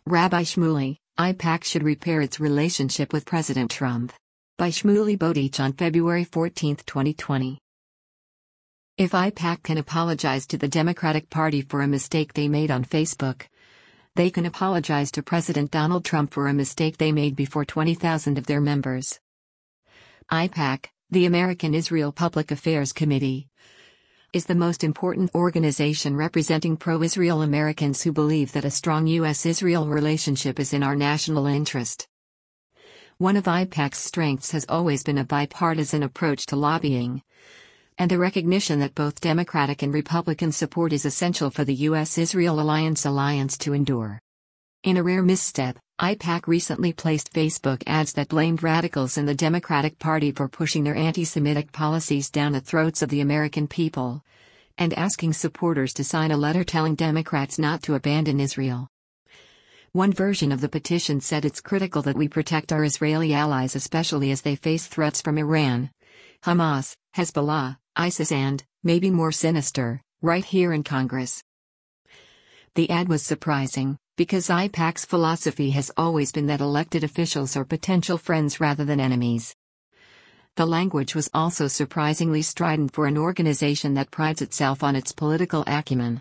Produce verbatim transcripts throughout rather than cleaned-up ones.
Rabbi Shmuley, AIPAC should repair its relationship with President Trump. By Shmuley Bodich on February fourteenth, twenty twenty. If AIPAC can apologize to the Democratic Party for a mistake they made on Facebook, they can apologize to President Donald Trump for a mistake they made before twenty thousand of their members. AIPAC, the American Israel Public Affairs Committee, is the most important organization representing pro-Israel Americans who believe that a strong U S Israel relationship is in our national interest. One of AIPAC's strengths has always been a bipartisan approach to lobbying, and the recognition that both Democratic and Republican support is essential for the U S Israel Alliance alliance to endure. In a rare misstep, AIPAC recently placed Facebook ads that blamed radicals in the Democratic Party for pushing their anti-Semitic policies down the throats of the American people, and asking supporters to sign a letter telling Democrats not to abandon Israel. One version of the petition said it's critical that we protect our Israeli allies, especially as they face threats from Iran, Hamas, Hezbollah, ISIS and, maybe more sinister, right here in Congress. The ad was surprising, because AIPAC's philosophy has always been that elected officials are potential friends rather than enemies. The language was also surprisingly strident for an organization that prides itself on its political acumen.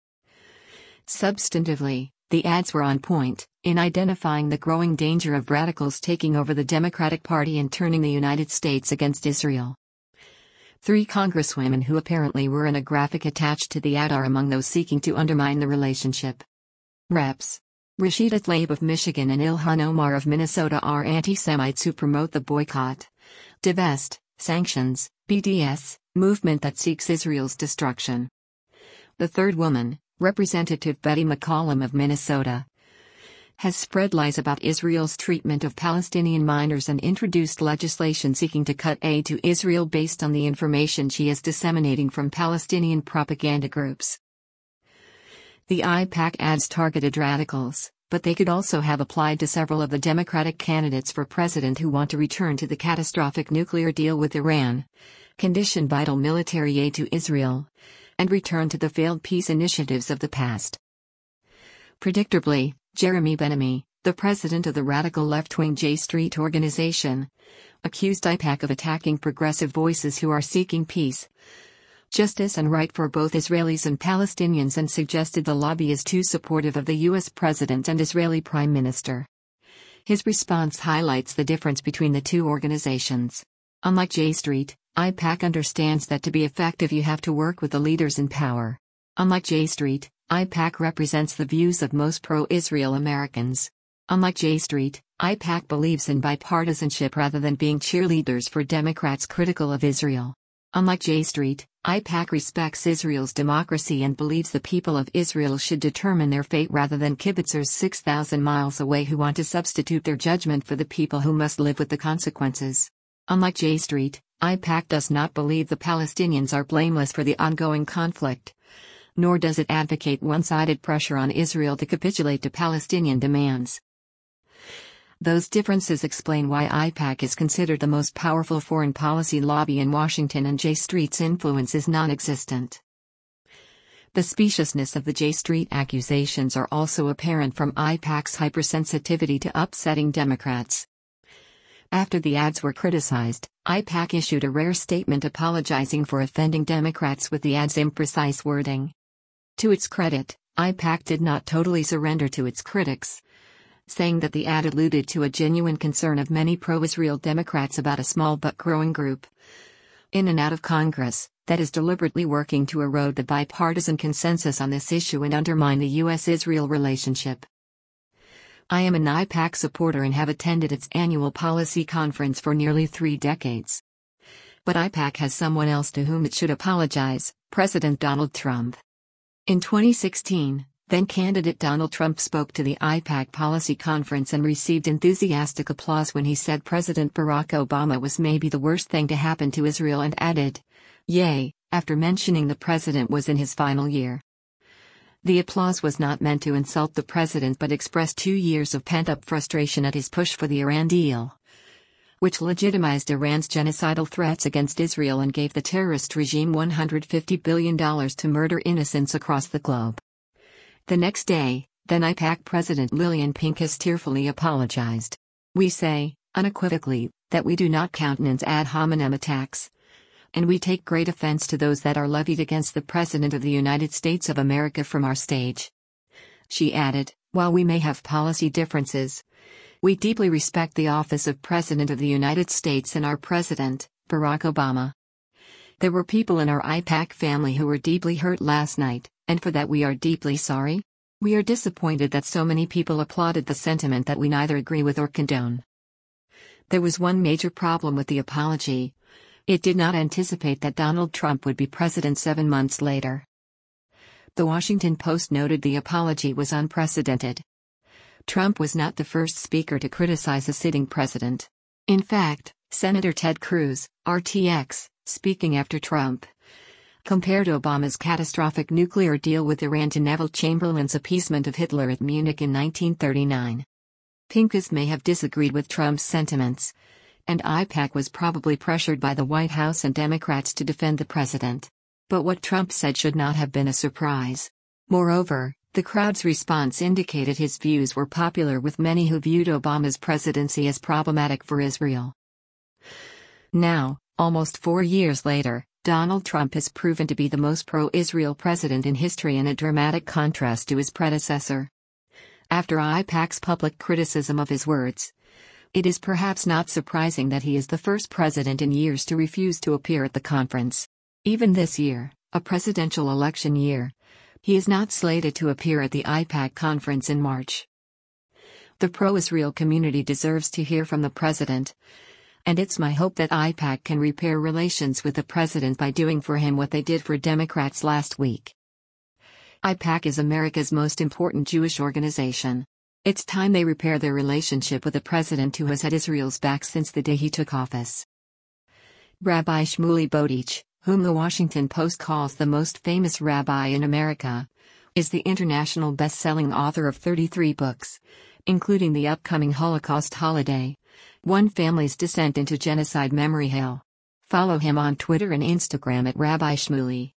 Substantively, the ads were on point, in identifying the growing danger of radicals taking over the Democratic Party and turning the United States against Israel. Three congresswomen who apparently were in a graphic attached to the ad are among those seeking to undermine the relationship. Reps Rashida Tlaib of Michigan and Ilhan Omar of Minnesota are anti-Semites who promote the boycott, divest, sanctions, B D S, movement that seeks Israel's destruction. The third woman, Representative Betty McCollum of Minnesota, has spread lies about Israel's treatment of Palestinian minors and introduced legislation seeking to cut aid to Israel based on the information she is disseminating from Palestinian propaganda groups. The AIPAC ads targeted radicals, but they could also have applied to several of the Democratic candidates for president who want to return to the catastrophic nuclear deal with Iran, condition vital military aid to Israel, and return to the failed peace initiatives of the past. Predictably, Jeremy Ben-Ami, the president of the radical left-wing J Street organization, accused AIPAC of attacking progressive voices who are seeking peace, justice and right for both Israelis and Palestinians, and suggested the lobby is too supportive of the U S president and Israeli prime minister. His response highlights the difference between the two organizations. Unlike J Street, AIPAC understands that to be effective you have to work with the leaders in power. Unlike J Street, AIPAC represents the views of most pro-Israel Americans. Unlike J Street, AIPAC believes in bipartisanship rather than being cheerleaders for Democrats critical of Israel. Unlike J Street, AIPAC respects Israel's democracy and believes the people of Israel should determine their fate rather than kibitzers six thousand miles away who want to substitute their judgment for the people who must live with the consequences. Unlike J Street, AIPAC does not believe the Palestinians are blameless for the ongoing conflict, nor does it advocate one-sided pressure on Israel to capitulate to Palestinian demands. Those differences explain why AIPAC is considered the most powerful foreign policy lobby in Washington and J Street's influence is non-existent. The speciousness of the J Street accusations are also apparent from AIPAC's hypersensitivity to upsetting Democrats. After the ads were criticized, AIPAC issued a rare statement apologizing for offending Democrats with the ads' imprecise wording. To its credit, AIPAC did not totally surrender to its critics, saying that the ad alluded to a genuine concern of many pro-Israel Democrats about a small but growing group in and out of Congress that is deliberately working to erode the bipartisan consensus on this issue and undermine the U S Israel relationship. I am an AIPAC supporter and have attended its annual policy conference for nearly three decades. But AIPAC has someone else to whom it should apologize, President Donald Trump. In twenty sixteen, then-candidate Donald Trump spoke to the AIPAC policy conference and received enthusiastic applause when he said President Barack Obama was maybe the worst thing to happen to Israel and added, "Yay," after mentioning the president was in his final year. The applause was not meant to insult the president but expressed two years of pent-up frustration at his push for the Iran deal, which legitimized Iran's genocidal threats against Israel and gave the terrorist regime one hundred fifty billion dollars to murder innocents across the globe. The next day, Then AIPAC President Lilian Pinkus tearfully apologized. "We say, unequivocally, that we do not countenance ad hominem attacks. And we take great offense to those that are levied against the President of the United States of America from our stage." She added, "While we may have policy differences, we deeply respect the office of President of the United States and our President, Barack Obama. There were people in our AIPAC family who were deeply hurt last night, and for that we are deeply sorry. We are disappointed that so many people applauded the sentiment that we neither agree with or condone." There was one major problem with the apology. It did not anticipate that Donald Trump would be president seven months later. The Washington Post noted the apology was unprecedented. Trump was not the first speaker to criticize a sitting president. In fact, Senator Ted Cruz, R T X, speaking after Trump, compared Obama's catastrophic nuclear deal with Iran to Neville Chamberlain's appeasement of Hitler at Munich in nineteen thirty-nine. Pinkus may have disagreed with Trump's sentiments, and AIPAC was probably pressured by the White House and Democrats to defend the president. But what Trump said should not have been a surprise. Moreover, the crowd's response indicated his views were popular with many who viewed Obama's presidency as problematic for Israel. Now, almost four years later, Donald Trump has proven to be the most pro-Israel president in history in a dramatic contrast to his predecessor. After AIPAC's public criticism of his words, it is perhaps not surprising that he is the first president in years to refuse to appear at the conference. Even this year, a presidential election year, he is not slated to appear at the AIPAC conference in March. The pro-Israel community deserves to hear from the president, and it's my hope that AIPAC can repair relations with the president by doing for him what they did for Democrats last week. AIPAC is America's most important Jewish organization. It's time they repair their relationship with a president who has had Israel's back since the day he took office. Rabbi Shmuley Bodich, whom the Washington Post calls the most famous rabbi in America, is the international best-selling author of thirty-three books, including the upcoming Holocaust holiday, One Family's Descent into Genocide Memory Hill. Follow him on Twitter and Instagram at Rabbi Shmuley.